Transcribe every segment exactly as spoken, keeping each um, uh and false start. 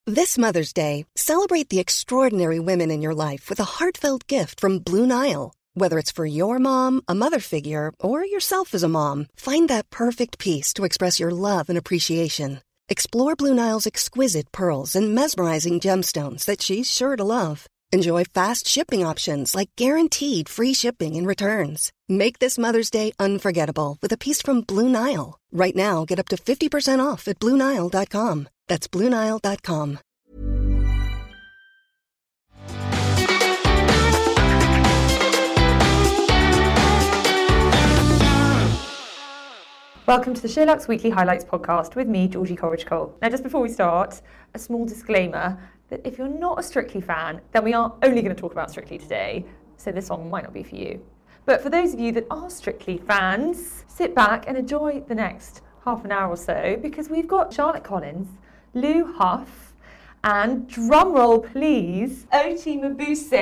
This Mother's Day, celebrate the extraordinary women in your life with a heartfelt gift from Blue Nile. Whether it's for your mom, a mother figure, or yourself as a mom, find that perfect piece to express your love and appreciation. Explore Blue Nile's exquisite pearls and mesmerizing gemstones that she's sure to love. Enjoy fast shipping options like guaranteed free shipping and returns. Make this Mother's Day unforgettable with a piece from Blue Nile. Right now, get up to fifty percent off at Blue Nile dot com. That's Blue Nile dot com. Welcome to the SheerLuxe Weekly Highlights podcast with me, Georgie Coleridge-Cole. Now, just before we start, a small disclaimer that if you're not a Strictly fan, then we are only going to talk about Strictly today, so this one might not be for you. But for those of you that are Strictly fans, sit back and enjoy the next half an hour or so, because we've got Charlotte Collins, Lou Huff, and drumroll please, Oti Mabuse.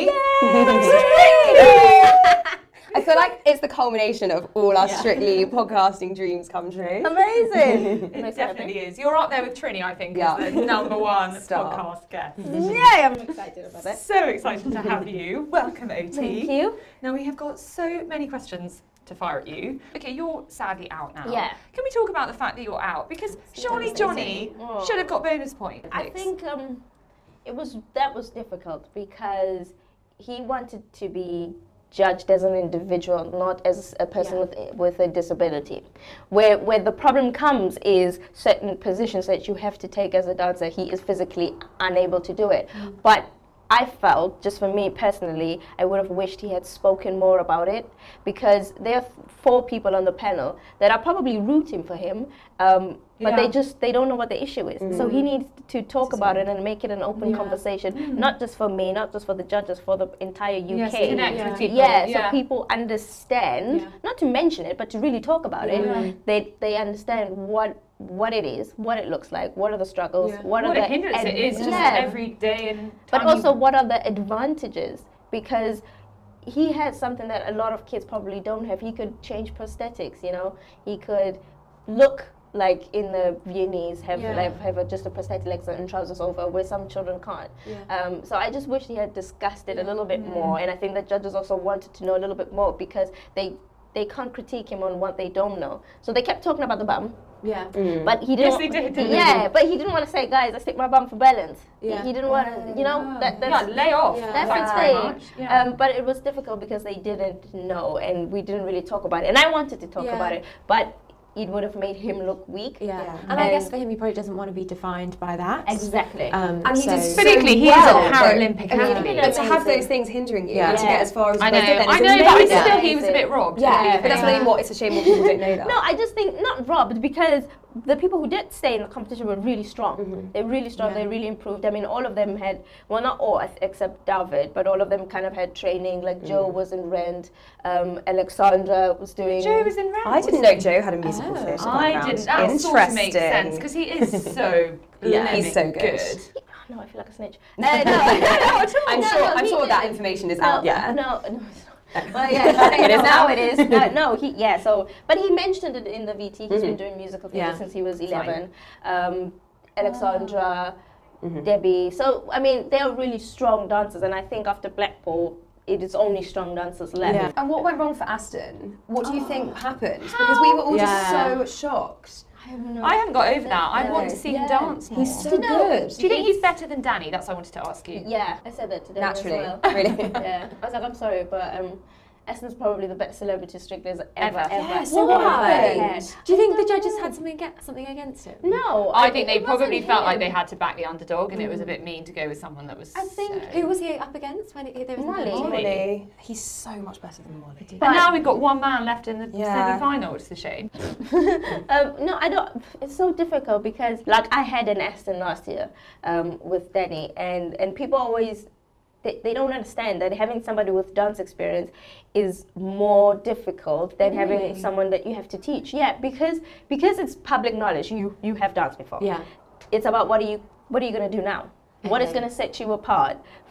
Yay! I feel like it's the culmination of all our yeah. Strictly podcasting dreams come true. Amazing! It definitely is. You're up there with Trini, I think, yeah. as the number one Star. podcast guest. Yay, I'm excited about it. So excited to have you. Welcome, Oti. Thank you. Now, we have got so many questions to fire at you. Okay, you're sadly out now. Yeah. Can we talk about the fact that you're out? Because surely Johnny oh. should have got bonus points. I think um, it was that was difficult because he wanted to be judged as an individual, not as a person yeah. with with a disability. Where where the problem comes is certain positions that you have to take as a dancer, he is physically unable to do it. Mm. But I felt, just for me personally, I would have wished he had spoken more about it, because there are four people on the panel that are probably rooting for him, um, but yeah. they just, they don't know what the issue is. Mm. So he needs to talk about it and make it an open yeah. conversation, mm. not just for me, not just for the judges, for the entire U K. Yes, connect yeah. with people. Yeah, yeah, so people understand, yeah. not to mention it, but to really talk about yeah. it. Yeah. They they understand what what it is, what it looks like, what are the struggles, yeah. what, what are a the hindrance ad- it is just yeah. every day and but also what are the advantages, because he has something that a lot of kids probably don't have. He could change prosthetics, you know, he could look like in the Viennese have yeah. like, have a, just a prosthetic legs and trousers over, where some children can't. Yeah. Um, so I just wish he had discussed it yeah. a little bit mm. more, and I think the judges also wanted to know a little bit more, because they they can't critique him on what they don't know. So they kept talking about the bum. Yeah. Mm. But he didn't. Yes, they did. Didn't yeah, they? but he didn't want to say, guys, I stick my bum for balance. Yeah. He, he didn't want to, you know, that, that's, yeah, lay off. Yeah. that's Thanks the very thing. much. Yeah. Um, but it was difficult because they didn't know, and we didn't really talk about it. And I wanted to talk yeah. about it, but it would have made him look weak. Yeah, yeah. and, and I guess for him, he probably doesn't want to be defined by that. Exactly. Um, and so he did Politically, he well, is a Paralympic athlete. But to have those things hindering you yeah. to get as far as I know, then I is know, but amazing. still he was a bit robbed. Yeah, yeah. but that's what I mean. What it's a shame when people don't know that. No, I just think not robbed, because the people who did stay in the competition were really strong. Mm-hmm. They're really strong. Yeah. They really improved. I mean, all of them had, well, not all except David, but all of them kind of had training. Like mm. Joe was in Rent, um, Alexandra was doing. Joe was in Rent. I didn't know Joe had a musical oh. theatre I background. didn't. That sort of makes sense, because he is so yeah, he's so good. good. No, I feel like a snitch. Uh, no, no, no, at all. I'm no, sure. no, I'm sure did. that information is no, out there. No, no. Well, yeah, it is now. It is. No, no, he yeah. So, but he mentioned it in the V T. He's mm-hmm. been doing musical theatre yeah. since he was eleven. Um, Alexandra, mm-hmm. Debbie. So, I mean, they are really strong dancers, and I think after Blackpool, it is only strong dancers left. Yeah. And what went wrong for Aston? What do you oh. think happened? Because we were all yeah. just so shocked. I, have no I haven't got over that. I no. want to see yeah. him dance more. He's so Do you know, good. Do you think he's better than Danny? That's what I wanted to ask you. Yeah, I said that today. Naturally, as well. really. Yeah, I was like, I'm sorry, but um, Aston's probably the best celebrity Strictly ever, ever. Ever. ever. Yeah, so ever what happened? had. Do you think the judges had something get something against him? No, I, I think they it probably wasn't felt him. like they had to back the underdog, and mm. it was a bit mean to go with someone that was. I think so. Who was he up against when it, there was Molly. Molly. He's so much better than Molly. But and now we've got one man left in the yeah. semi-final. It's a shame. um, no, I don't. It's so difficult because, like, I had an Aston last year um, with Danny, and and people always. They, they don't understand that having somebody with dance experience is more difficult than really? having someone that you have to teach. Yeah, because because it's public knowledge. You you have danced before. Yeah. It's about what are you what are you gonna do now? Okay. What is gonna set you apart from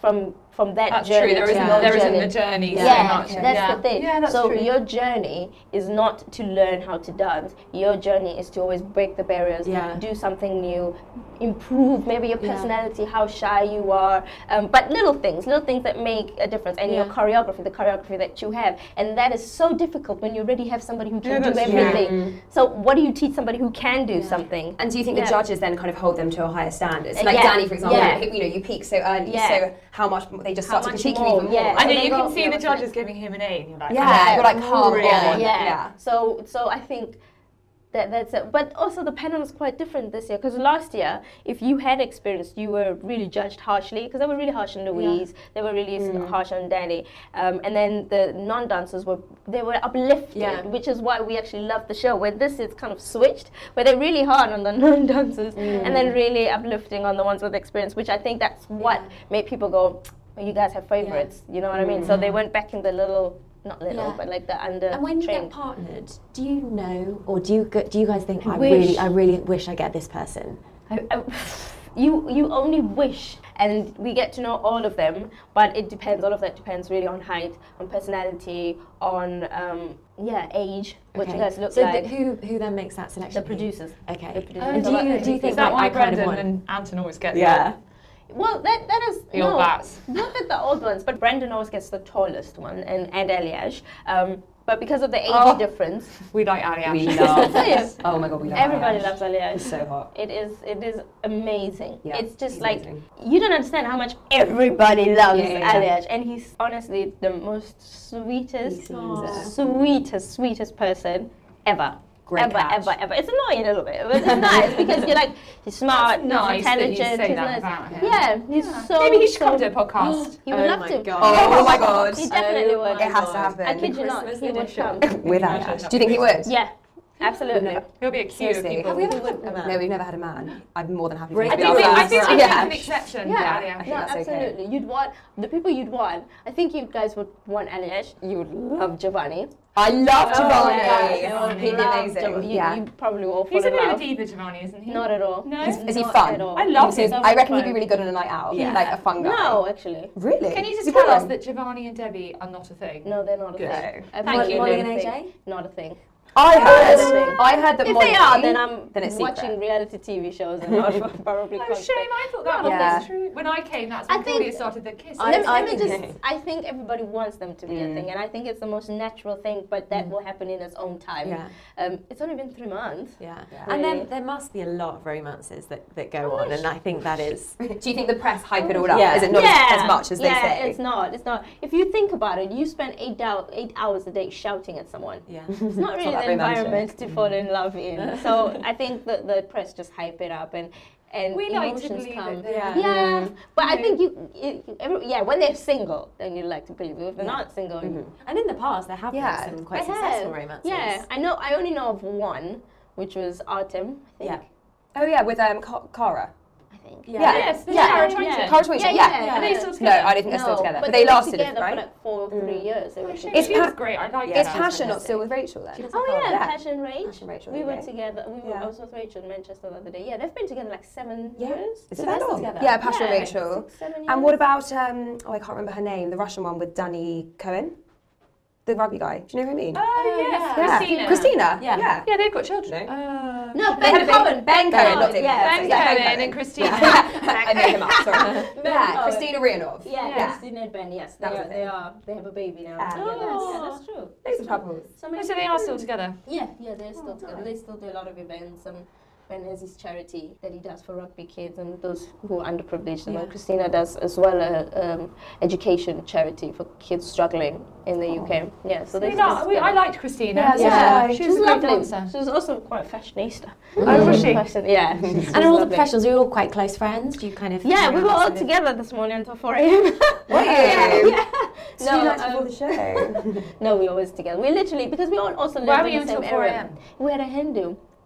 from that That's journey true. There to isn't, your there journey. isn't the journey Yeah, so much. that's yeah. the thing. Yeah, that's so true. your journey is not to learn how to dance. Your journey is to always break the barriers, Yeah. do something new, improve maybe your Yeah. personality, how shy you are, um, but little things, little things that make a difference. And your Yeah. choreography, the choreography that you have, and that is so difficult when you already have somebody who can Yeah, do that's true. everything. So what do you teach somebody who can do something? And do you think Yeah. the judges then kind of hold them to a higher standard? So Uh, like yeah. Danny, for example, Yeah. you know, you peak so early, Yeah. so how much they just How start to much critique you more? even more. Yeah. I know So you they can go- see yeah, the okay. judges giving him an A, and you're like, Yeah, you're like, come really? on. Yeah. Yeah. So so I think that that's it. But also the panel is quite different this year because last year, if you had experience, you were really judged harshly because they were really harsh on Louise, they were really Mm. harsh on Danny, um, and then the non-dancers were they were uplifted, Yeah. which is why we actually love the show. Where this is kind of switched, where they're really hard on the non-dancers Mm. and then really uplifting on the ones with experience, which I think that's what made people go, oh, you guys have favorites, you know what I mean? So they went back in the little. Not little, Yeah. but like the under. And when you trained. get partnered, do you know, or do you go, do you guys think I Wish. really, I really wish I get this person? I, I, you you only wish, and we get to know all of them, but it depends. All of that depends really on height, on personality, on um, yeah, age, what you guys look so like. th- who who then makes that selection? The producers. Okay. The producers. And It's do a you lot- do you think Is that like, why I kind of Brendan want? and Anton always get Yeah. Well, that that is the no, old bats? not that the old ones, but Brandon always gets the tallest one, and and Eliash. Um, but because of the age Oh. difference, We like Ali We Ash. love Yes. Oh my god, we love everybody Eliash. loves Eliash. He's so hot. It is it is amazing. Yeah, it's just he's like amazing. you don't understand how much everybody loves Yeah, yeah, yeah. Eliash, and he's honestly the most sweetest, He seems it. sweetest, sweetest person ever. Great ever, catch. ever, ever. It's annoying a little bit, but it's nice because you're like he's smart, That's nice he's that you intelligent, say he's that nice. about him. Yeah, he's so. Maybe he should so, come to a podcast. He would Oh love my to. God. Oh my god. He definitely Oh would. my It has to God. happen. I kid you not, Christmas he would edition. come. With Eliash. Do you think he would? Yeah, absolutely. He'll be a queue of Seriously. people. Have we ever He would- had a man? No, we've never had a man. I'm more than happy Bring for I him think to we, be I our think first. we make Yeah. an exception Yeah, for Ali Ash. think no, that's okay. absolutely. You'd want the people you'd want. I think you guys would want Eliash. You would love Giovanni. I love Giovanni. Yeah, He'd be love amazing. Giovanni. You, Yeah. you probably will fall He's a in bit of a love. diva, Giovanni, isn't he? Not at all. No? Is, is he Not fun? at all. I love So him. I reckon he'd fun. be really good on a night out. Yeah. Like a fun guy. No, actually. Really? Can you just You tell put us him? that Giovanni and Debbie are not a thing? No, they're not a Good. thing. Thank Absolutely you. not Molly a and thing. A J? Not a thing. I heard. Thing. I heard that If Molly, they are, then I'm then it's watching secret. reality T V shows and not probably. Oh, contact- shame. I thought that Yeah. was true. When I came, that's I when think- Claudia started the kiss. I- Let me, I let me think- just. I think everybody wants them to be a thing, and I think it's the most natural thing. But that will happen in its own time. Yeah. Um, it's only been three months. Yeah. Yeah. And Really. then there must be a lot of romances that, that go on, and I think that is. Do you think the press hype it all up? Yeah. Is it not yeah. as, as much as they yeah, say? it's not. It's not. If you think about it, you spend eight, dou- eight hours a day shouting at someone. Yeah. It's not really not that the romantic. environment to fall in love in. So I think the, the press just hype it up and and We like to emotions believe come. that they Yeah. are. Yeah, but I know. think you, you every, yeah, when they're single, then you like to believe it. If they're Yeah. not single, you And in the past, there have Yeah. been some quite I successful have. romances. Yeah, I know. I only know of one, which was Artem. I think. Yeah. Oh yeah, with um Ca- Cara. I think. Yeah. Yeah. Yes, the Yeah. Cara Yeah. Twinston. Cara Twinston, Yeah, yeah. yeah. Are they still No, together? I don't think they're still No, together. but But they were lasted, together right? for like four or three years. They were She, together. Is she was Pa- great. I like Is that. Passion not still with Rachel then? Oh yeah, Yeah. Passion Rach. Passion Rachel, we were yeah. together. We were. Yeah. I was with Rachel in Manchester the other day. Yeah, they've been together like seven Yeah. years. Is So it they're that still long? together? Yeah, Passion Yeah. Rachel. Six, seven And what years. about um oh I can't remember her name, the Russian one with Danny Cohen? The rugby guy. Do you know who I mean? Oh, yes, yeah. Christina. Christina. Yeah. Yeah. Yeah, they've got children. No. Uh, No, They Ben had a big- Cohen. Ben Cohen, not David. Yeah, Ben Yeah, Ben Cohen Cohen. and Christina. I made him up, sorry. yeah, Cohen. Christina Rianov. Yeah, Yeah. Christina and Ben. Yes, they That was are. a They thing. are. They have a baby now. Ah. together. Oh. Yeah, that's true. Those are couples. So, many So they are still together. Yeah, yeah, they're still together. They still do a lot of events. Um, Ben has his charity that he does for rugby kids and those who are underprivileged. And Yeah. then Christina does as well a um, education charity for kids struggling in the U K. Yeah, so they We still like- we- I together. liked Christina. Yeah, so Yeah, did I. she she's was a great lovely. dancer. She was also quite fashionista. Oh, was she? Fashion, yeah. she's And are all the lovely. professionals, are you all quite close friends? Do you kind of. Yeah, hang we out were all sort of- together this morning until four a.m. Were you? Yeah, yeah. Two No, nights um, before the show. no, we were always together. We literally, because we all also lived Why were in you the same until four area. a.m.? We had a hen do.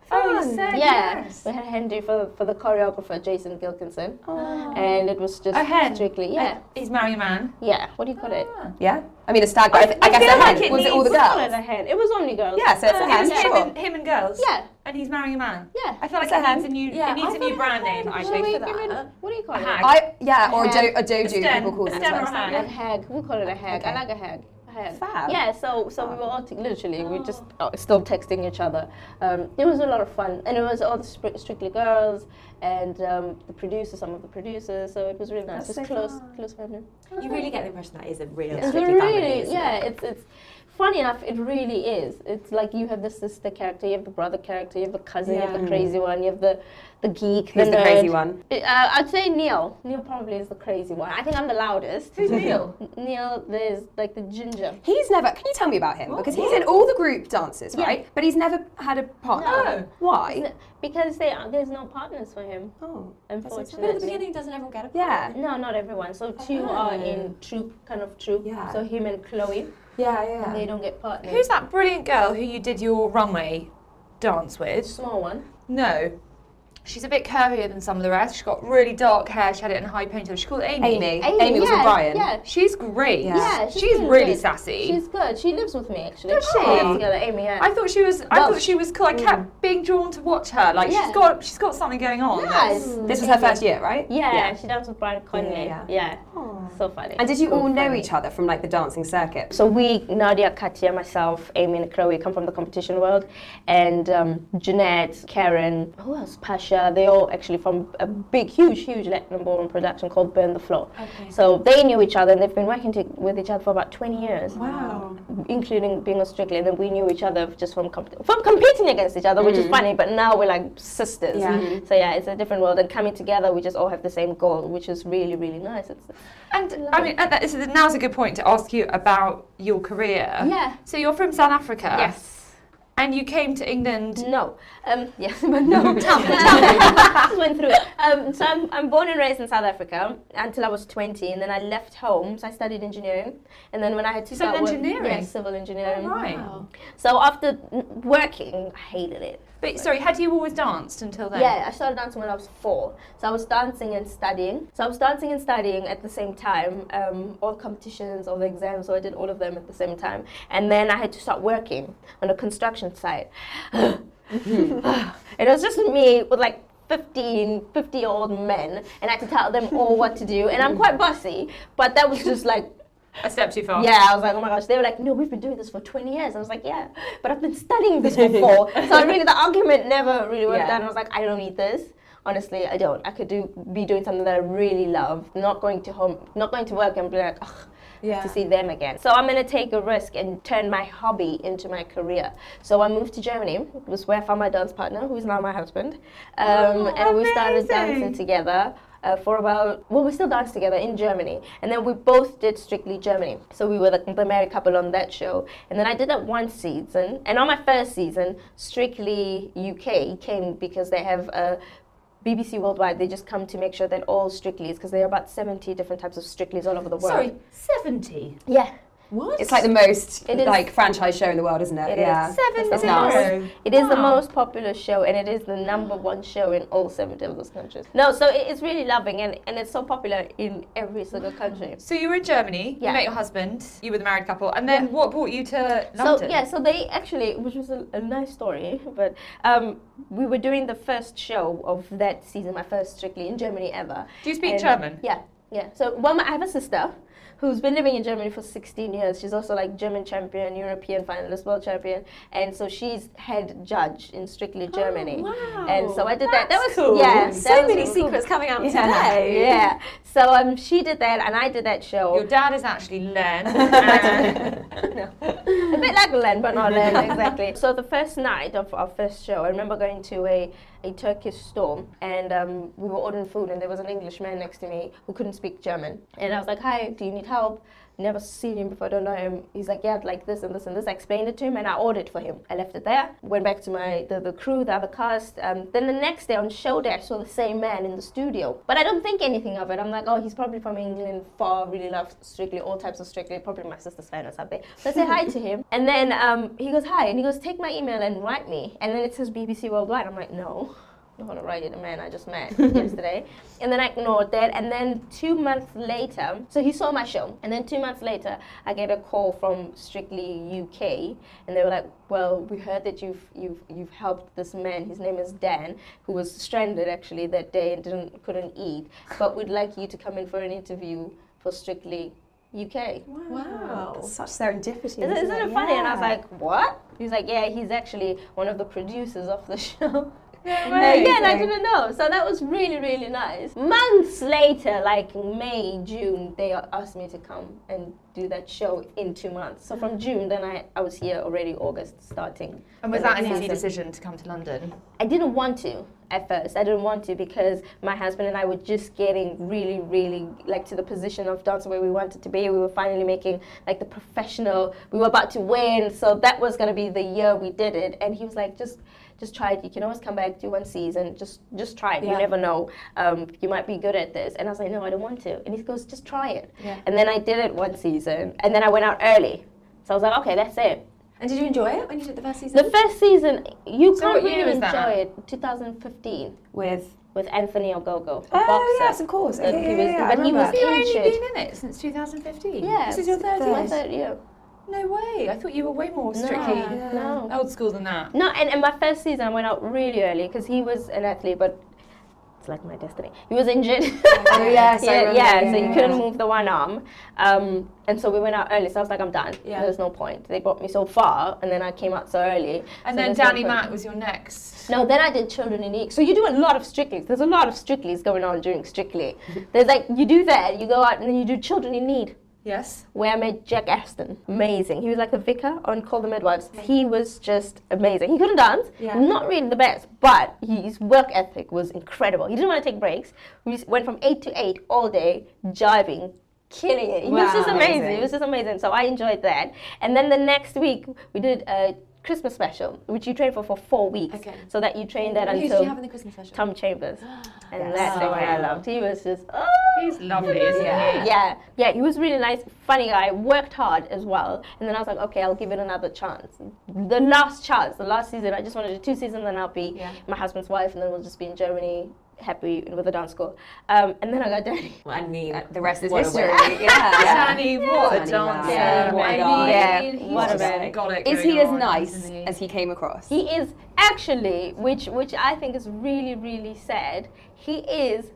Oh, you said Yeah, yes. we had a hen do for for the choreographer Jason Gilkinson, Oh. and it was just A hen? strictly yeah, He's marrying a man. yeah. What do you call it? Yeah? I mean, a stag, but I, th- I, I guess feel a hen. like it Was it all the needs- We call it girls? a hen. It was only girls. Yeah, so it's a It hen, was him sure. and, him and girls. Yeah. And he's marrying a man. Yeah. I feel like It's a it hen. needs a new, Yeah, it needs I a new thought brand a name, hen actually. was we for give it- that. what do you call A it? hag. I, yeah, or a, do, Hag. a doju, stem. people call A them. stem or a sometimes. hag. A hag. We call it a hag. Okay. I like a hag. A hag. Fab. Yeah. So so we were all t- literally we just oh, still texting each other. Um, it was a lot of fun, and it was all the Stri- Strictly girls and um, the producers, some of the producers. So it was really nice. That's Just so close fun. close family. You really get the impression that is a real Yeah. It's Strictly really, family, isn't yeah. it? It's it's funny enough. It really is. It's like you have the sister character, you have the brother character, you have the cousin, you have the Yeah. crazy one, you have the the geek, Who's the nerd. crazy one? Uh, I'd say Neil. Neil probably is the crazy one. I think I'm the loudest. Who's Neil? Neil, there's like the ginger. He's never, can you tell me about him? Because he's in all the group dances, Yeah. right? But he's never had a partner. No. Why? Because they, there's no partners for him, Oh. But at the unfortunately. beginning, doesn't everyone get a Yeah. No, not everyone. So two are in troop, kind of troop. Yeah. So him and Chloe, Yeah, yeah. they don't get partners. Who's that brilliant girl who you did your runway dance with? Small one. No. She's a bit curvier than some of the rest. She's got really dark hair. She had it in a high ponytail. She's called Amy. Amy. Amy, Amy was yeah, with Brian. Yeah. She's great. Yeah. Yeah, she's, she's really really good. sassy. She's good. She lives with me actually. Does she? We live together, Amy. Yeah. I thought she was. I Well, thought she was cool. I kept being drawn to watch her. Like Yeah. she's got. She's got something going on. Nice. This was her first year, right? Yeah, Yeah. she danced with Brian Conley. Yeah, Yeah, yeah. so funny. And did you So all know funny. each other from like the dancing circuit? So we, Nadia, Katya, myself, Amy, and Chloe come from the competition world, and um, Jeanette, Karen, who else? Pasha. They all actually from a big, huge, huge Latin-born production called Burn the Floor. Okay. So they knew each other, and they've been working to, with each other for about twenty years. Wow. Including being a Strictly, and then we knew each other just from comp- from competing against each other, which is funny. But now we're like sisters. Yeah. Mhm. So yeah, it's a different world, and coming together, we just all have the same goal, which is really, really nice. It's And I mean, and that is, now's a good point to ask you about your career. Yeah. So you're from South Africa. yes. And you came to England. No. Um, yes, but no. tell me, tell me. Just went through it. Um, so I'm, I'm born and raised in South Africa until I was twenty, and then I left home. So I studied engineering, and then when I had to Civil start work- engineering? yes, civil engineering. Oh, right. Wow. So after n- working, I hated it. But sorry, had you always danced until then? Yeah, I started dancing when I was four. So I was dancing and studying. So I was dancing and studying at the same time, um, all competitions, all the exams, so I did all of them at the same time. And then I had to start working on a construction site. It was just me with like fifteen, fifty-year-old men, and I had to tell them all what to do. And I'm quite bossy, but that was just like, A step too far. yeah, I was like, oh my gosh. They were like, no, we've been doing this for twenty years. I was like, yeah, but I've been studying this for four. So I really, the argument never really worked Yeah. out. And I was like, I don't need this. Honestly, I don't. I could do be doing something that I really love, not going to home, not going to work and be like, ugh, Yeah. to see them again. So I'm gonna take a risk and turn my hobby into my career. So I moved to Germany. It was where I found my dance partner, who is now my husband. Um, Oh, and we started amazing. dancing together. Uh, for about, well, we still dance together in Germany. And then we both did Strictly Germany. So we were the, the married couple on that show. And then I did that one season. And on my first season, Strictly U K came because they have a B B C Worldwide. They just come to make sure that all Strictlys, because there are about seventy different types of Strictlys all over the world. Sorry, seventy. Yeah. What? It's like the most It is- like franchise show in the world, isn't it? It yeah. is. Seventy. That's nuts. It is the Wow. most popular show, and it is the number one show in all seventy of those countries. No, so it- it's really loving, and, and it's so popular in every single country. So you were in Germany. Yeah. You met your husband. You were the married couple. And then Yeah. what brought you to So London? yeah, so they actually, which was a, a nice story, but um, we were doing the first show of that season, my first Strictly in Germany ever. Do you speak And- German? Yeah, yeah. So well, my, I have a sister who's been living in Germany for sixteen years. She's also like German champion, European finalist, world champion, and so she's head judge in Strictly Germany. wow. And so I did that. That That's was cool. yeah. So that was many really cool. secrets coming out Yeah. today. Yeah. So um, she did that, and I did that show. Your dad is actually Len. and A bit like Len, but not Len, exactly. So the first night of our first show, I remember going to a, a Turkish store, and um, we were ordering food, and there was an Englishman next to me who couldn't speak German. And I was like, hi, do you need help? never seen him before, don't know him. He's like, yeah, like this and this and this. I explained it to him and I ordered for him. I left it there, went back to my the, the crew, the other cast. Um, then the next day on show day, I saw the same man in the studio. But I don't think anything of it. I'm like, oh, he's probably from England, far, really loves Strictly, all types of Strictly, probably my sister's fan or something. So I say hi to him. And then um, he goes, hi. And he goes, take my email and write me. And then it says B B C Worldwide. I'm like, no. I don't want to write it, a man I just met yesterday. And then I ignored that. And then two months later, so he saw my show. And then two months later, I get a call from Strictly U K. And they were like, well, we heard that you've you've you've helped this man. His name is Dan, who was stranded actually that day and didn't couldn't eat. But we'd like you to come in for an interview for Strictly U K. Wow. That's such serendipity. Isn't, isn't isn't it? it funny? Yeah. And I was like, what? He's like, yeah, he's actually one of the producers of the show. Yeah, Uh, yeah, and I didn't know. So that was really, really nice. Months later, like May, June, they asked me to come and do that show in two months. So from June, then I, I was here already August starting. And was the that an next easy season. decision to come to London? I didn't want to at first. I didn't want to because my husband and I were just getting really, really like to the position of dancing where we wanted to be. We were finally making like the professional. We were about to win, so that was going to be the year we did it. And he was like, just. Just try it. You can always come back, do one season. Just, just try it. Yeah. You never know. Um, you might be good at this. And I was like, no, I don't want to. And he goes, just try it. Yeah. And then I did it one season, and then I went out early. So I was like, okay, that's it. And did you enjoy it when you did the first season? The first season, you So can't what really year was enjoy that? it. twenty fifteen With. with Anthony Ogogo, a Oh boxer. yes, of course. That Okay, he yeah, was, yeah, I but he was remember. You've only injured. been in it since two thousand fifteen? Yeah, This is your third my year? third year. No way. I thought you were way more No, strictly no. old school than that. No, and, and my first season I went out really early because he was an athlete, but it's like my destiny. He was injured. Oh yes, I yeah, remember. yeah, Yeah, so he yeah, couldn't yeah. move the one arm. Um, and so we went out early, so I was like, I'm done. Yeah. There's no point. They brought me so far, and then I came out so early. And so then there's no Danny point. Mac was your next. No, then I did Children in Need. So you do a lot of Strictly's. There's a lot of Strictly's going on during Strictly. There's like, you do that, you go out, and then you do Children in Need, Yes. where I met Jack Aston. Amazing. He was like a vicar on Call the Midwives. He was just amazing. He couldn't dance, Yeah. not really the best, but his work ethic was incredible. He didn't want to take breaks. We went from eight to eight all day, jiving, killing it. He was Wow, just amazing. amazing. It was just amazing. So I enjoyed that. And then the next week, we did a Christmas special, which you train for for four weeks. Okay. So that you train that Who did until you have in the Christmas special? Tom Chambers. And Yes. that's the Oh, one I yeah. loved. He was just, oh. He's lovely, isn't Yeah. he? Yeah, yeah, he was really nice, funny guy, worked hard as well. And then I was like, okay, I'll give it another chance. The last chance, the last season, I just wanted to do two seasons, then I'll be Yeah. my husband's wife, and then we'll just be in Germany, happy with the dance school. Um, and then I got Danny. I mean, Uh, the rest is what a history. win. yeah. Danny, what a Danny, dancer, wow. Yeah, what a baby. guy. Yeah, He's what a just man. got it Is going he as on, nice isn't he? as he came across? He is actually, which which I think is really, really sad, he is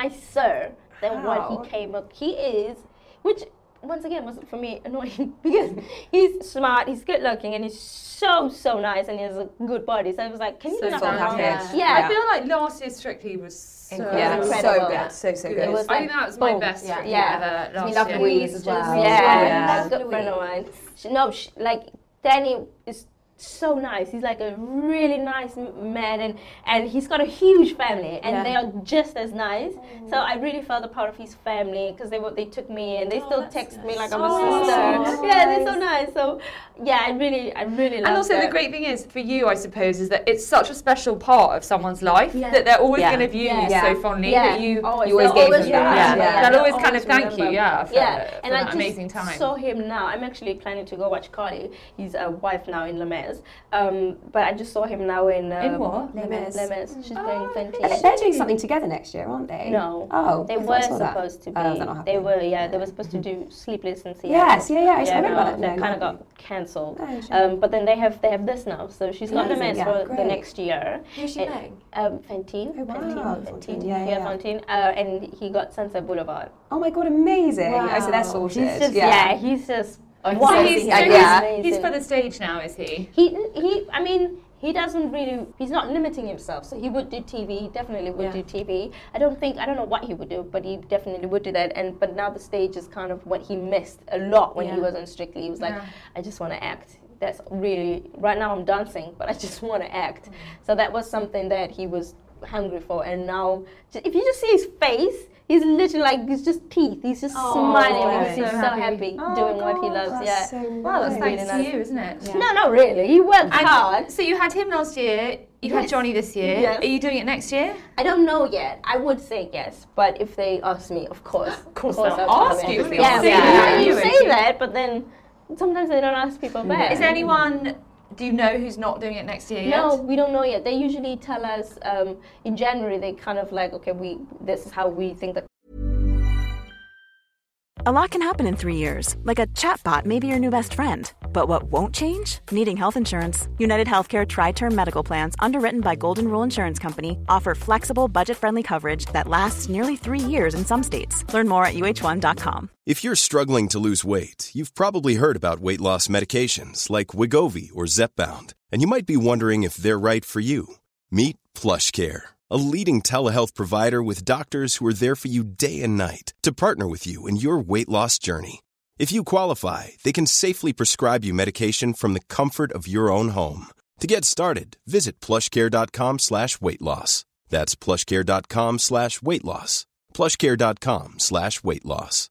nicer than How? what he came up. He is, which once again was for me annoying because he's smart, he's good looking, and he's so, so nice, and he has a good body. So I was like, can you So not full be package. Yeah. I feel like last year's Strictly was so Yeah, was so incredible. good, so so good. good. It was I think like, that was my boom. best Yeah. Strictly Yeah. ever last We love year. Louise as well. Yeah, Yeah. that's a good friend of mine. She, no, she, like Danny is so nice. He's like a really nice m- man, and and he's got a huge family, and Yeah. they are just as nice. So I really felt a part of his family because they were they took me and they still text me like I'm a Oh, sister. so Yeah, they're so nice. nice. So yeah, I really, I really love And also that. the great thing is for you, I suppose, is that it's such a special part of someone's life Yeah. that they're always Yeah. going to view Yeah. you Yeah. so fondly Yeah. that you, Always. you always They'll gave always them that. yeah, remember. Yeah. they'll They'll always kind of thank remember. you, yeah, for, Yeah, for and I that just amazing time. saw him now. I'm actually planning to go watch Carly. He's a wife now in Lemaise. Um, but I just saw him now in um, In what? Les Mis. Les Mis. She's Oh, playing twenty. And they're doing something together next year, aren't they? No. Oh, They I thought were I saw that. supposed to be. Oh, is that not they happening? were, yeah. They were supposed to do Sleepless in Seattle. Yes, yeah, yeah. I Yeah, remember no, that. that No, kind of no. got cancelled. Oh, shame. Um, but then they have they have this now, so she's got Amazing, Lemaise yeah, for the great. next year. Who's she It- playing? Um, Fantine. Oh, wow, Fantine. Fantine, Fantine. yeah, yeah, yeah. Fantine. Uh, and he got Sunset Boulevard. Oh my god, amazing! Oh, so that's Wow. sorted. He's just yeah. he's just. Oh, So wow. he's, Yeah, so yeah. he's, he's for the stage now, is he? He he. I mean. He doesn't really, he's not limiting himself. So he would do T V, he definitely would Yeah. do T V. I don't think, I don't know what he would do, but he definitely would do that. And But now the stage is kind of what he missed a lot when he Yeah. was on Strictly. He was like, Yeah. I just want to act. That's really, right now I'm dancing, but I just want to act. Mm. So that was something that he was hungry for. And now, ju- if you just see his face, He's literally like, he's just teeth. He's just Oh, smiling because so he's so happy. happy Oh, doing what he God, loves. that's Yeah. so Well, that's nice. thanks Really to nice. you, isn't it? Yeah. No, not really. He worked And hard. so you had him last year. You've had Yes. Johnny this year. Yes. Are you doing it next year? I don't know yet. I would say yes, but if they ask me, of course. Of course I'll they'll come ask in. you, wouldn't they? Yeah, Obviously, yeah. yeah. You You say would. that, but then sometimes they don't ask people back. Is there anyone? Do you know who's not doing it next year yet? No, we don't know yet. They usually tell us um, in January. They kind of like, okay, we this is how we think that. A lot can happen in three years, like a chatbot may be your new best friend. But what won't change? Needing health insurance. United Healthcare Tri-Term Medical Plans, underwritten by Golden Rule Insurance Company, offer flexible, budget-friendly coverage that lasts nearly three years in some states. Learn more at U H one dot com. If you're struggling to lose weight, you've probably heard about weight loss medications like Wegovy or Zepbound, and you might be wondering if they're right for you. Meet PlushCare, a leading telehealth provider with doctors who are there for you day and night to partner with you in your weight loss journey. If you qualify, they can safely prescribe you medication from the comfort of your own home. To get started, visit plushcare.com slash weight loss. That's plushcare.com slash weight loss. plushcare.com slash weight loss.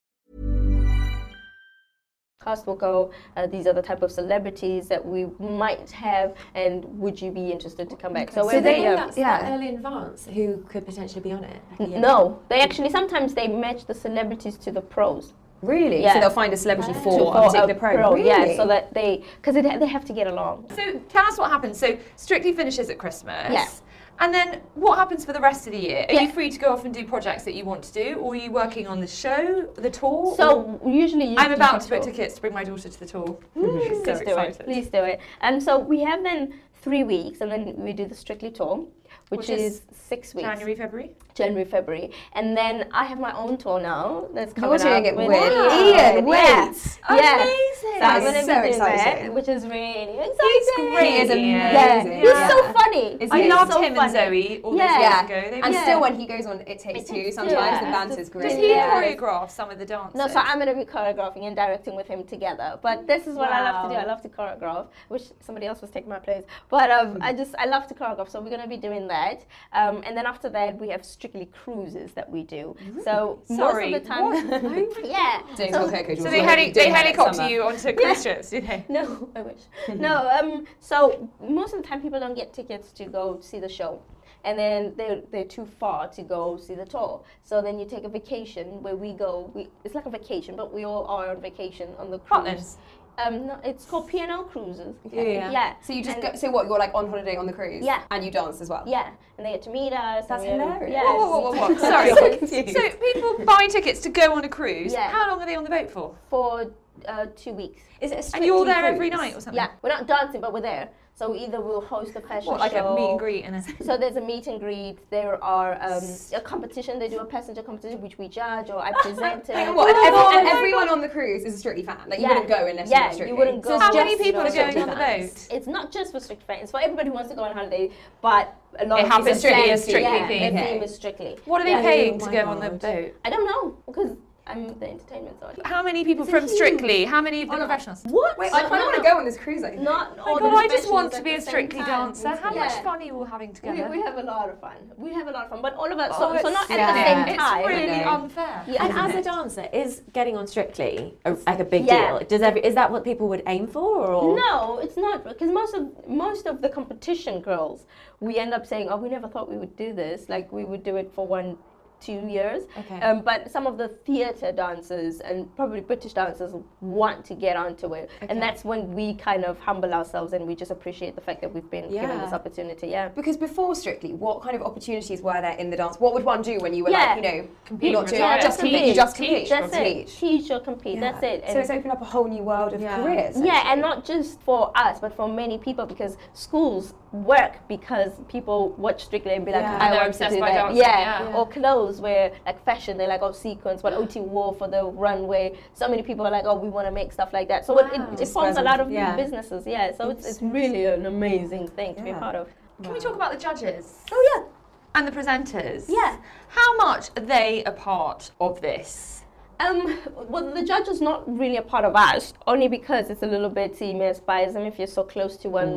Cast will go, uh, these are the type of celebrities that we might have, and would you be interested to come back? So, we're so they very, know uh, that's yeah. that early in advance who could potentially be on it? Like a year No, they actually, sometimes they match the celebrities to the pros. Really? Yeah. So they'll find a celebrity To- for, for a particular pro. Really? Yeah, so that they, because they have to get along. So tell us what happens. So Strictly finishes at Christmas. Yeah. And then what happens for the rest of the year? Are Yeah. you free to go off and do projects that you want to do, or are you working on the show, the tour? or- So usually you I'm you about have to book to- tickets to bring my daughter to the tour. Please so do excited. it. Please do it. And so we have then three weeks, and then we do the Strictly tour, which, Which is is six weeks. January, February. January, February, and then I have my own tour now. That's coming You're doing up it with Ian Yeah. Waits. Yeah. Amazing. So That I'm is gonna so be doing exciting. that, which is really exciting. great. He is Yeah. amazing. He's Yeah. so funny. Is I he? loved so him funny. and Zoe all Yeah. those years Yeah. ago. They And were- still when he goes on It Takes It Two, Takes sometimes Two, the yeah. banter's Does great. Does he Yeah. choreograph some of the dances? No, so I'm going to be choreographing and directing with him together. But this is what I love to do. Wow. I love to choreograph, which somebody else was taking my place. But um, I just, I love to choreograph. So we're going to be doing that. Um, and then after that, we have Strictly cruises that we do. So Sorry, most of the time, yeah. Doing So- Coco So Jules they, already, heli- they doing that helicopter summer. you onto cruise ships, do they? No, I wish. no, um, so most of the time people don't get tickets to go see the show. And then they're, they're too far to go see the tour. So then you take a vacation where we go. We, it's like a vacation, but we all are on vacation on the cruise. Partners. Um, no, it's called P and L Cruises. Okay. Yeah. Yeah. So you just And- go, so what, you're like on holiday on the cruise? Yeah. And you dance as well? Yeah, and they get to meet us. That's and we- hilarious. Yeah. Whoa, whoa, whoa, whoa, whoa. Sorry. so confused. So people buy tickets to go on a cruise. Yeah. How long are they on the boat for? For uh, two weeks. Is it a And Strictly you're there cruise? every night or something? Yeah, we're not dancing, but we're there. So either we'll host a fashion What, like show. a meet and greet and a... So there's a meet and greet. There are um, a competition. They do a passenger competition, which we judge, or I present it. Hang on, what? And, Oh, everyone, oh and my everyone on the cruise is a Strictly fan. Like, you Yeah. wouldn't go unless Yeah, you're not Strictly. you wouldn't go. So How it's many just- people are just going Strictly on the fans. boat? It's not just for Strictly fans. It's for everybody who wants to go on holiday, but a lot It of happens people to be a fancy- Strictly yeah, theme. The Okay. theme is Strictly. What are they Yeah. paying Oh to my go on the God. boat? I don't know because I'm the entertainment audience. How many people It's from huge. Strictly? How many of the Oh, no. professionals? What? Wait, I kind of want to go on this cruise, I think. Not Oh all my the God, I just want professionals to at be a the same Strictly time. dancer. How Yeah. much fun are you all having We, together? we have a lot of fun. We have a lot of fun, but all of us. Oh, so, so it's not at yeah. the same It's time. really No. unfair. Yeah. And isn't as a it? dancer, is getting on Strictly a, like a big Yeah. deal? Does every, is that what people would aim for? Or? No, it's not because most of most of the competition girls, we end up saying, "Oh, we never thought we would do this. Like we would do it for one, two years." Okay. Um, but some of the theatre dancers and probably British dancers want to get onto it, Okay. and that's when we kind of humble ourselves and we just appreciate the fact that we've been given Yeah. this opportunity. Yeah. Because before Strictly, what kind of opportunities were there in the dance? What would one do when you were Yeah. like, you know, Compete, you're not doing retire, just teach. compete, you just Teach. compete, That's or it. teach. Teach or compete. That's it. So it's opened up a whole new world of Yeah. careers. Yeah, and not just for us, but for many people, because schools work because people watch Strictly and be like, Yeah. I They're want to obsessed do by that. dancing, Yeah. yeah. Or clothes where like fashion, they're like, oh, sequence, what O T wore for the runway. So many people are like, oh, we want to make stuff like that. So it, Wow. it, it forms a lot of Yeah. businesses. Yeah, so it's, it's really an amazing thing to be a Yeah. part of. Can we talk about the judges? Oh yeah. And the presenters? Yeah. How much are they a part of this? Um, well, the judge is not really a part of us, only because it's a little bit seen as biased. I mean, if you're so close to one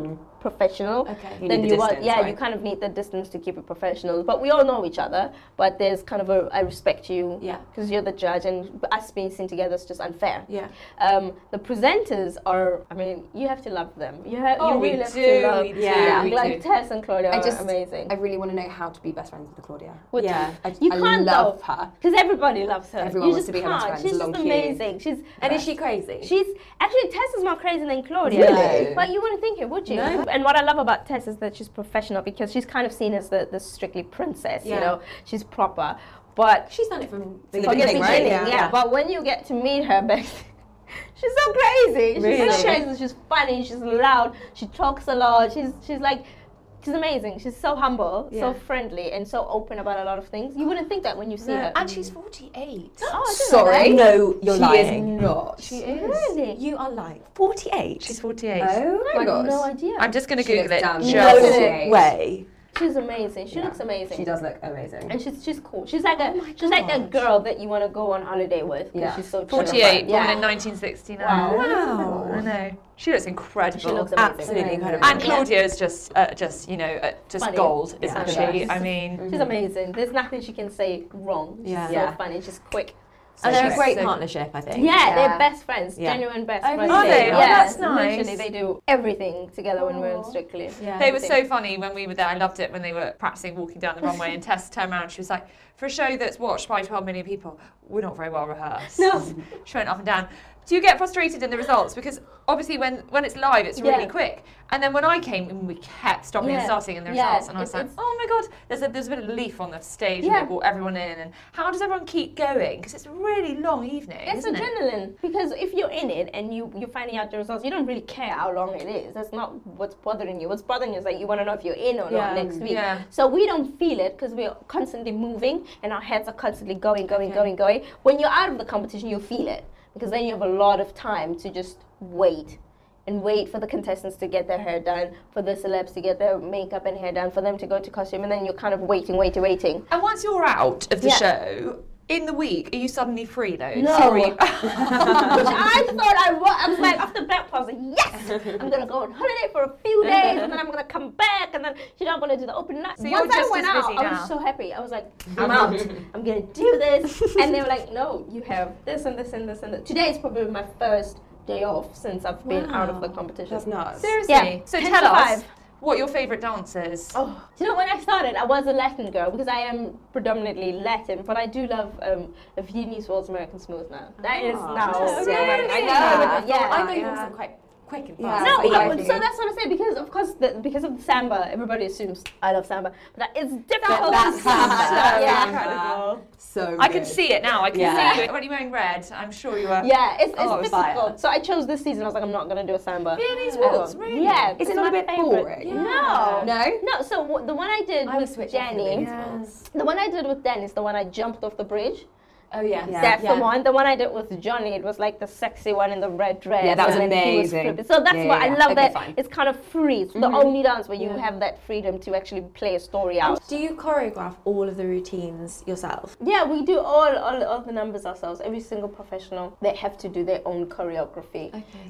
professional Okay. You than need the you are. distance, Yeah, right? you kind of need the distance to keep it professional. But we all know each other. But there's kind of a I respect you Yeah. because you're the judge, and us being seen together is just unfair. Yeah. Um, the presenters are. I mean, you have to love them. You have. Oh, you we really have do, to love. we do, yeah, we like do. Tess and Claudia I are just, amazing. I really want to know how to be best friends with Claudia. With- Yeah. I, You I can't love though, her. because everybody loves her. Everyone you wants just to be her best can't. friend, She's long just queue. amazing. She's And is she crazy? She's actually Tess is more crazy than Claudia. Really? But you wouldn't think it, would you? No. And what I love about Tess is that she's professional because she's kind of seen as the, the strictly princess. Yeah. You know, she's proper. But She's done it from the From the beginning, right? yeah. yeah. But when you get to meet her, back, she's so crazy. She's Really? so crazy. She's funny. She's loud. She talks a lot. She's she's like. She's amazing. She's so humble, Yeah. so friendly, and so open about a lot of things. You wouldn't think that when you see her. And she's forty-eight. Oh, I didn't know Sorry. that. No, you're she lying. is not. She is. Really? You are lying. forty-eight. She's forty-eight. Oh I my had gosh. no idea. I'm just going to She Google looks it. damn Just- No forty-eight. way. She's amazing. She Yeah. looks amazing. She does look amazing. And she's she's cool. She's like a Oh my she's like a gosh. girl that you want to go on holiday with. 'Cause Yeah. She's so chill. forty-eight, born Yeah. in nineteen sixty-nine. Wow. I know. She looks incredible. She looks amazing. Absolutely incredible. And Claudia is just, uh, just you know, uh, just Funny. gold, Yeah. isn't Yeah. she? I mean, She's amazing. There's nothing she can say wrong. She's Yeah. so Yeah. funny. She's quick. And they're a she's great so- partnership, I think. Yeah, Yeah. they're best friends. Yeah. Genuine best Oh, friends. really? Are they? Oh, Yeah, that's nice. Literally, they do everything together when we're in Strictly. Yeah. they were so funny when we were there. I loved it when they were practicing walking down the runway, and Tess turned around and she was like, for a show that's watched by twelve million people, we're not very well rehearsed. No. She went up and down. Do you get frustrated in the results? Because obviously when, when it's live, it's really Yeah. quick. And then when I came, and we kept stopping and Yeah. starting in the Yeah, results, and I was it's- like, it's- oh my God, there's a, there's a bit of leaf on the stage, Yeah. and they brought everyone in. And how does everyone keep going? Because it's a really long evening, It's isn't it? adrenaline because if you're in it and you you're finding out the results, you don't really care how long it is. That's not what's bothering you. What's bothering you is that you want to know if you're in or Yeah. not next week. Yeah. So we don't feel it because we're constantly moving and our heads are constantly going, going, Okay. going, going. When you're out of the competition, you feel it because then you have a lot of time to just wait. And wait for the contestants to get their hair done, for the celebs to get their makeup and hair done, for them to go to costume, and then you're kind of waiting, waiting, waiting. And once you're out of the Yeah. show, in the week, are you suddenly free though? No. Sorry. Which I thought I was. I was like, after Black Pause, like, yes, I'm gonna go on holiday for a few days, and then I'm gonna come back, and then you know I'm gonna do the open night. So you're Once I just went as out, busy I now. was so happy. I was like, I'm out. I'm gonna do this, and they were like, no, you have this and this and this and this. Today is probably my first day off since I've been out of the competition. That's nuts. Seriously? Yeah. So ten tell to us five. what your favourite dance is. Oh, do you know when I started, I was a Latin girl because I am predominantly Latin, but I do love um, Viennese Waltz American Smooth now. That is now. Oh, so really? I know. I Yeah. thought, I thought you Yeah. were something quite quick and Yeah. fast. No, That's yeah, what I so figured. that's what I say because of course the, because of the samba, everybody assumes I love samba, but that is difficult. That's to samba. samba. Yeah. Incredible. So I can good. see it now. I can Yeah. see you already wearing red. I'm sure you are. Yeah, it's, it's Oh, it's difficult. fire. So I chose this season. I was like, I'm not gonna do a samba. Viennese I waltz, won't. really? Yeah. Is it's it not a my bit favorite. boring? No. No? No. So w- the one I did I would with switch off for Jenny, these ones. the one I did with Dan is the one I jumped off the bridge. Oh, yes. Yeah. That's yeah. the one. The one I did with Johnny, it was like the sexy one in the red dress. Yeah, that was and then he amazing. flipping. So that's Yeah, why yeah, I yeah. love Okay, that. fine. It's kind of free. It's the only dance where you have that freedom to actually play a story out. Do you choreograph all of the routines yourself? Yeah, we do all, all all the numbers ourselves. Every single professional, they have to do their own choreography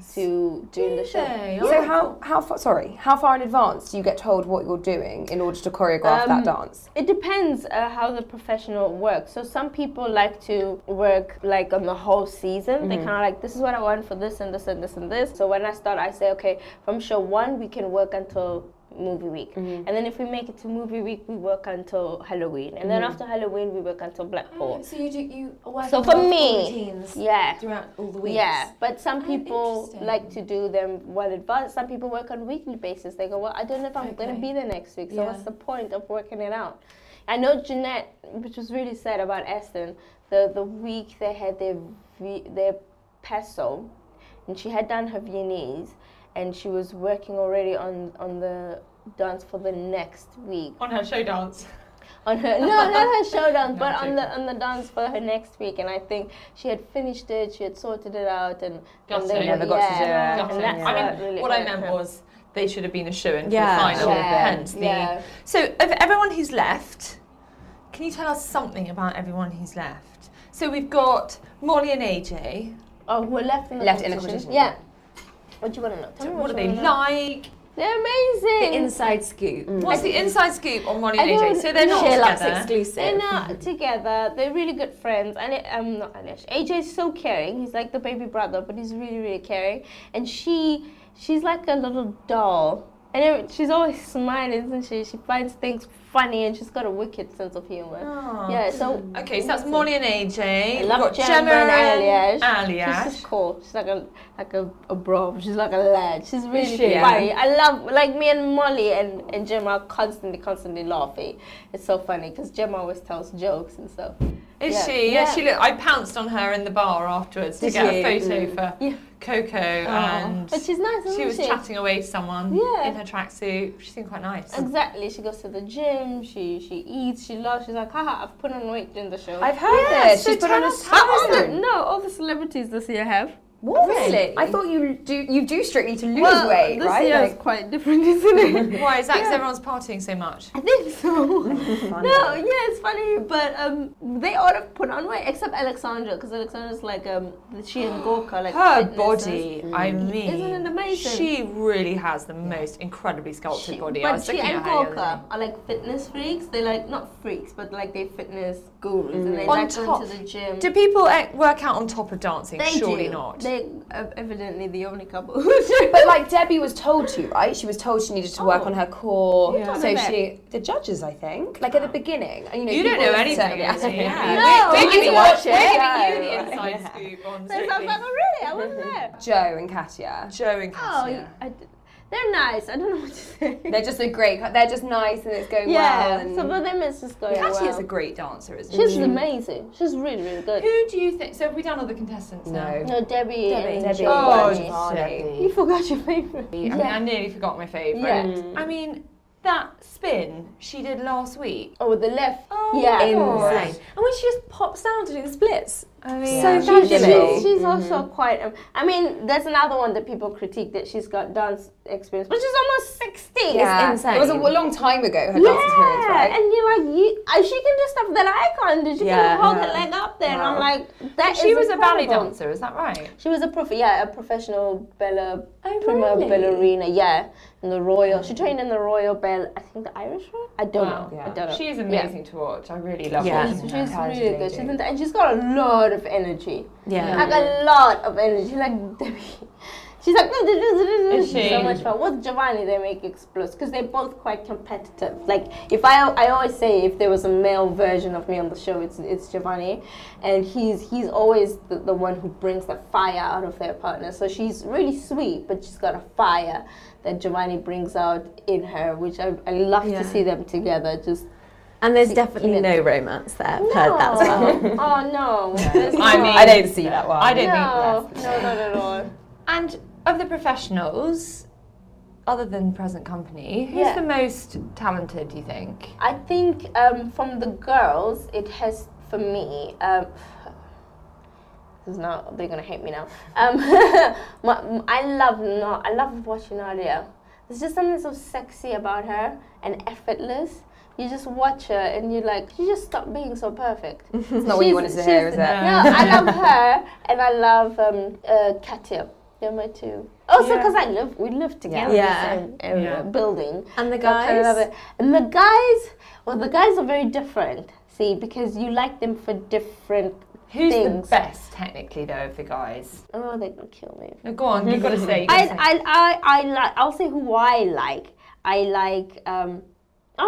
to do in the show. So how how far? Sorry, how far in advance do you get told what you're doing in order to choreograph that Um, dance? It depends uh, how the professional works. So some people like to work like on the whole season. They kind of like, this is what I want for this and this and this and this. So when I start, I say, okay, from show one we can work until movie week, and then if we make it to movie week, we work until Halloween, and then after Halloween we work until Blackpool. So you do you work So on for multiple me, routines yeah. throughout all the weeks. Yeah, but some Oh, people interesting. like to do them well advanced. Some people work on weekly basis. They go, well, I don't know if I'm going to Okay. be there next week, so Yeah. what's the point of working it out? I know Jeanette, which was really sad about Aston, the, the week they had their, vi- their peso, and she had done her Viennese, and she was working already on, on the dance for the next week. On her show dance. On her no, not her show dance, No, but I'm on the on the dance for her next week. And I think she had finished it, she had sorted it out, and, Got and to. they Never were- got to do yeah, it. Got and it. that's I mean, what really what I hurt meant her. was they should have been a shoe-in Yeah, for the final. yeah, Hence the. yeah. So of everyone who's left, can you tell us something about everyone who's left? So we've got Molly and A J. Oh, we're left in the Left in the competition. competition, Yeah. What do you want to know? Tell me What are you they wanna know. like? They're amazing. The inside scoop. What's the inside scoop on Molly I and A J? don't So they're not Cheer together. Luxe exclusive. They're not together. They're really good friends. And it, um, not Anish. A J is so caring. He's like the baby brother, but he's really, really caring. And she, she's like a little doll. And it, she's always smiling, isn't she? She finds things funny, and she's got a wicked sense of humor. Oh. Yeah. So Okay, so that's Molly and A J. I We've love got Gemma, Gemma and and Aliash. Aliash. She's just cool. She's like a like a, a bro. She's like a lad. She's really she? funny. I love, like, me and Molly and, and Gemma are constantly, constantly laughing. It's so funny because Gemma always tells jokes and stuff. Is Yeah. she? Yeah, Yeah. she. Look, I pounced on her in the bar afterwards to Did get you? a photo for Yeah. Coco, and But she's nice, isn't she was she? chatting away to someone Yeah. in her tracksuit. She seemed quite nice. Exactly. She goes to the gym. She she eats. She loves. She's like, haha, I've put on weight during the show. I've heard Yeah, this. so She's put tell on a us how all is the, it? no, all the celebrities this year have. What? Really? I thought you do you do Strictly to lose well, weight, this right? year Like- is quite different, isn't it? Why is that? Because everyone's partying so much. I think so. No, yeah, it's funny, but um, they all have put on weight except Alexandra, because Alexandra's like um, she and Gorka like Her fitnesses. body, I mean, Isn't it amazing? She really has the most incredibly sculpted She- body. I But was she looking and at her the other Gorka day. are like fitness freaks. They like not freaks, but like they fitness gurus, and they On like top. going to the gym. Do people eh, work out on top of dancing? They Surely do. not. They are evidently the only couple who do. But like Debbie was told to, right? She was told she needed to work Oh. on her core. Yeah. So Who told her she, the judges, I think, like at the beginning. And, you know, You don't people know always anything, say- Lucy. Yeah. No, we're, I we're giving need to you, watch we're it. giving Yeah. you the inside scoop on So I was Strictly. like, oh really? I wasn't there. Joe and Katya. Joe and Oh, Cassia. I d- they're nice. I don't know what to say. They're just a great. They're just nice and it's going yeah, well. And some of them is just going Cassia is well. a great dancer, isn't She's she? amazing. She's really, really good. Who do you think? So have we done all the contestants now? No. No, Debbie, Debbie. and Debbie. Oh, Giovanni. You forgot your favorite. I mean, I nearly forgot my favourite. Yeah. I mean, that spin she did last week. Oh, with the left. Oh, yeah. Insane. And when she just pops down to do the splits. I mean, So yeah. fabulous. She's, she's also quite. Um, I mean, there's another one that people critique that she's got dance experience, but she's almost sixty. Yeah. insane. It was a long time ago. Her Yeah, dance experience, right? and you're like, you, uh, she can do stuff that I can't do. She Yeah. can hold Yeah. her leg up there, and Wow. I'm like, that She is was a ballet incredible. dancer, is that right? She was a prof, yeah, a professional bella, Oh, prima really? ballerina, yeah, in the Royal. She trained in the Royal Bell, I think the Irish one. I don't Wow. know. I Yeah. don't know. She is Yeah. amazing to watch. I really love Yeah. watching She's, her. she's Talented really good. lady. She's in the, and she's got a lot of energy. Yeah. Like a lot of energy. Like Debbie. She's like, Is she? so much fun. With Giovanni, they make explosive because they're both quite competitive. Like, if I, I always say, if there was a male version of me on the show, it's it's Giovanni, and he's he's always the, the one who brings the fire out of their partner. So she's really sweet, but she's got a fire that Giovanni brings out in her, which I, I love Yeah. to see them together. Just And there's definitely in it. no romance there. I've heard that as well. Oh no. There's I not. mean, I didn't see that one. I don't no, think. no, not at all. And of the professionals, other than present company, who's Yeah. the most talented? Do you think? I think um, from the girls, it has for me. Um, this is not. They're gonna hate me now. Um, my, I love not. I love watching Nadia. There's just something so sexy about her and effortless. You just watch her and you're like, she just stopped being so perfect. It's not what you wanted to hear, is it? No, I love her and I love um, uh, Katya. They're my two. Also, Yeah. because I live, we live together Yeah. in the same area, Yeah. building. And the So I kinda love guys? it. And the guys, well, the guys are very different. See, because you like them for different Who's things. the best technically though of the guys? Oh, they're gonna kill me. No, go on. You've got to say. You've gotta I, say. I, I, I like. I'll say who I like. I like. Um, oh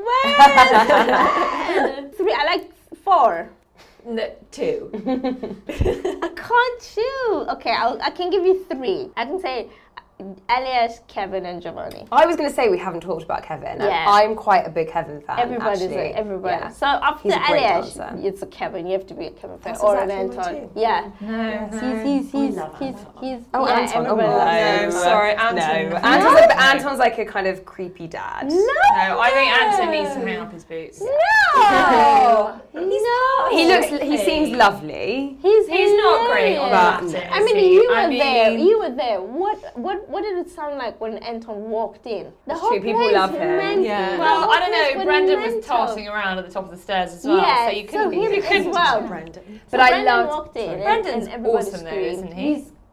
my word! Three. I like four. No, two. I can't choose. Okay, I'll, I can give you three. I can say Elias, Kevin, and Giovanni. I was going to say we haven't talked about Kevin. and Yeah. I'm quite a big Kevin fan. Everybody's actually. a, everybody. Yeah. So after He's a great Elias, dancer. it's a Kevin. You have to be a Kevin fan That's or exactly an mine Anton. too. Yeah. No, no. He's he's he's love he's, Anton. he's Oh, yeah, Anton. Oh, everybody no. loves No, him. sorry, No, Anton. Anton's, No. a, Anton's like a kind of creepy dad. No, No, I think Anton needs to hang up his boots. No, he's not. He looks. He seems lovely. He's He's not great on hilarious. that. I is mean, he? you were I mean, there. You were there. What what what did it sound like when Anton walked in? The That's whole true, people place love him. meant- Yeah. the Well, whole I don't place know. Brendan was mental. tossing around at the top of the stairs as well, Yeah, so you so couldn't. him you as couldn't well. Brendan. So But I Brendan loved- walked in. sorry. and- Brendan's and everybody awesome though, screamed. isn't he? He's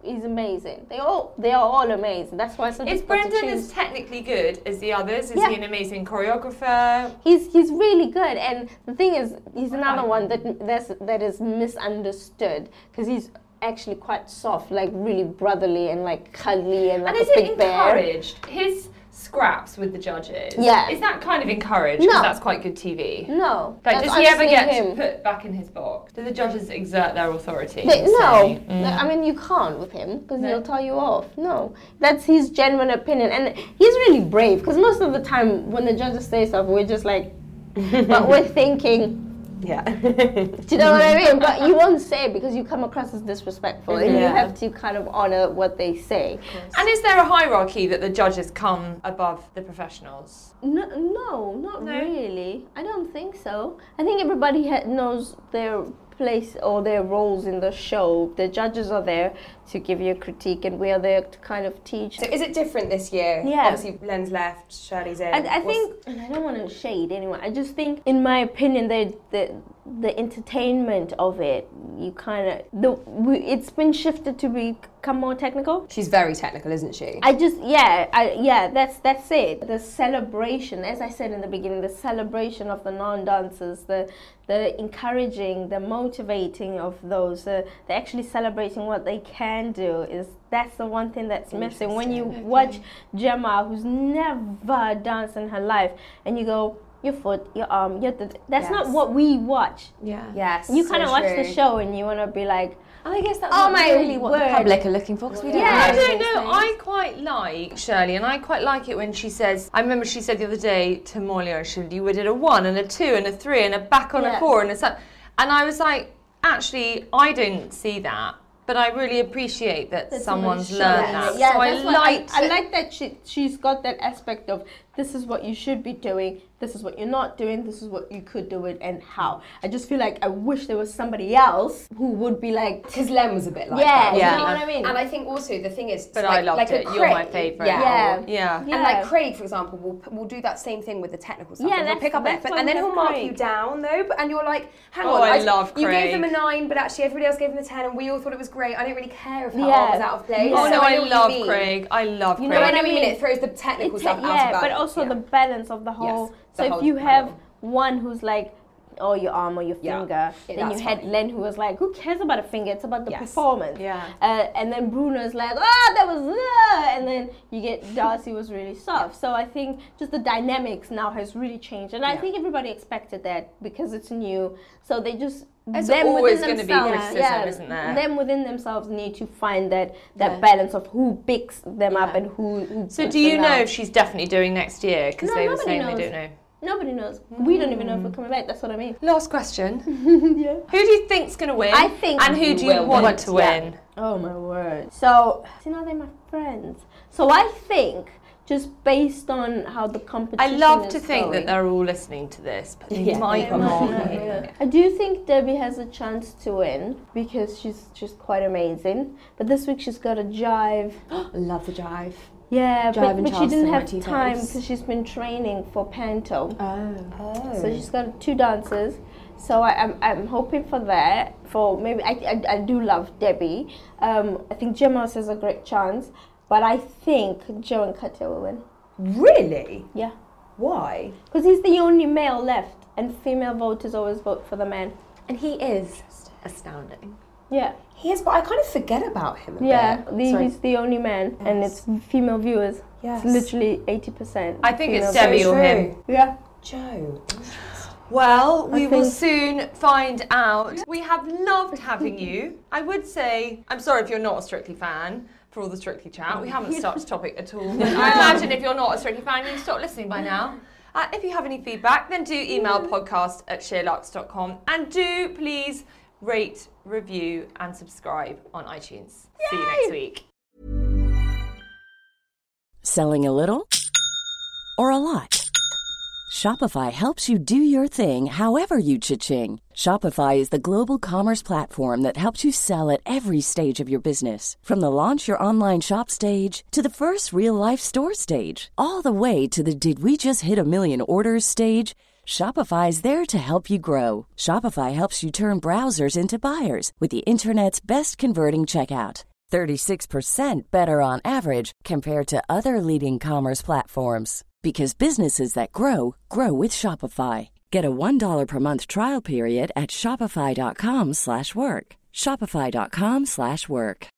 he's amazing. They all they are all amazing. That's why it's so Is difficult to Brendan choose. as technically good as the others? Is Yeah. he an amazing choreographer? He's he's really good, and the thing is, he's another Right. one that that's, that is misunderstood because he's actually quite soft, like really brotherly and like cuddly and like And is a big it bear. encouraged? His scraps with the judges. Yeah. Is that kind of encouraged? Because No. that's quite good T V. No, Like, that's does he ever honestly get him. to put back in his box? Do the judges exert their authority? They, and no, say, mm, I mean you can't with him because No. he'll tell you off. No, that's his genuine opinion, and he's really brave because most of the time when the judges say stuff, we're just like, but we're thinking. Yeah. Do you know what I mean? But you won't say it because you come across as disrespectful, and you Yeah. have to kind of honor what they say. And is there a hierarchy that the judges come above the professionals? No, no, not No? really. I don't think so. I think everybody ha- knows their place or their roles in the show. The judges are there to give you a critique, and we are there to kind of teach. So is it different this year? Yeah. Obviously, Len's left, Shirley's in. I, I What's- think, and I don't want to shade anyone. I just think, in my opinion, the the the entertainment of it, you kind of the we, it's been shifted to become more technical. She's very technical, isn't she? I just yeah I yeah that's that's it. The celebration, as I said in the beginning, the celebration of the non-dancers, the the encouraging, the motivating of those, uh, the actually celebrating what they can do is that's the one thing that's missing. When you watch Gemma, who's never danced in her life, and you go, your foot, your arm, your th- that's not Yes. what we watch. Yeah. Yes. You so kind of watch the true. show and you want to be like, And I guess that's Oh not my really what the word. public are looking for because we don't Yeah. know I those don't know. things. I quite like Shirley, and I quite like it when she says. I remember she said the other day to Molia, she you did a one and a two and a three and a back on Yeah. a four and a seven, and I was like, actually, I don't see that, but I really appreciate that that someone's someone learned showed that. it. Yeah, so I that's what liked. I, I like that she she's got that aspect of this is what you should be doing, this is what you're not doing, this is what you could do it, and how. I just feel like I wish there was somebody else who would be like, Because Len was a bit like yeah, that. you Yeah. know what I mean? And I think also the thing is, But like, I loved like a it. You're my Craig- favourite. Yeah. Yeah. Yeah. Yeah. And like Craig, for example, will will do that same thing with the technical stuff. Yeah, and he'll that's- pick up it, that's but, why and then we he'll have mark Craig. you down though. But, and you're like, hang Oh, on, I love You gave Craig. them a nine, but actually everybody else gave them a ten, and we all thought it was great. I don't really care if her Yeah. arm was out of place. Yeah. Oh no, So I know what you love mean. Craig. I love You Craig. know But I know I what you mean. mean? It throws the technical It stuff ta- out yeah, of but balance. also Yeah. the balance of the whole. Yes, so the if whole you have panel. one who's like, oh, your arm or your Yeah. finger, Yeah, then you that's had fine. Len who was like, who cares about a finger? It's about the Yes. performance. Yeah. Uh, and then Bruno's like, oh, that was, uh, and then you get Darcy was really soft. So I think just the dynamics now has really changed, and I Yeah. think everybody expected that because it's new. So they just There's them always within gonna be themselves- criticism, yeah, isn't there? Them within themselves need to find that that Yeah. balance of who picks them up Yeah. and who. who So puts do you them know down. if she's definitely doing next year? Because No, they were nobody saying knows. they don't know. Nobody knows. We don't even know if we're coming back. That's what I mean. Last question. Yeah. Who do you think's going to win? I think And who you do you will want win. to Yeah. win? Oh my word. So, see, now they're my friends. So I think, just based on how the I competition love is to think going, that they're all listening to this, but they Yeah, might they not. might not, yeah. I do think Debbie has a chance to win because she's just quite amazing. But this week she's got a jive. Love the jive. Yeah, Jive but, and but she Charleston didn't have Martinez. time because she's been training for Panto. Oh. So she's got two dances. So I, I'm I'm hoping for that. For maybe I I, I do love Debbie. Um, I think Gemma has a great chance, but I think Joe and Katya will win. Really? Yeah, Why? because he's the only male left, and female voters always vote for the man. And he is astounding. Yeah, He is, but I kind of forget about him a yeah. bit. The, Sorry. he's the only man, and it's female viewers. Yes. It's literally eighty percent. I think it's female Debbie So or him. true. Yeah. Joe. Well, we I will think- soon find out. We have loved having you. I would say, I'm sorry if you're not a Strictly fan for all the Strictly chat. We haven't touched the topic at all. But I imagine if you're not a Strictly fan, you've stopped listening by now. Uh, if you have any feedback, then do email podcast at sheerluxe dot com, and do please rate, review, and subscribe on iTunes. See you next week. Selling a little or a lot? Shopify helps you do your thing however you cha-ching. Shopify is the global commerce platform that helps you sell at every stage of your business. From the launch your online shop stage to the first real-life store stage, all the way to the did we just hit a million orders stage. Shopify is there to help you grow. Shopify helps you turn browsers into buyers with the internet's best converting checkout. thirty-six percent better on average compared to other leading commerce platforms. Because businesses that grow, grow with Shopify. Get a one dollar per month trial period at shopify.com slash work. Shopify.com slash work.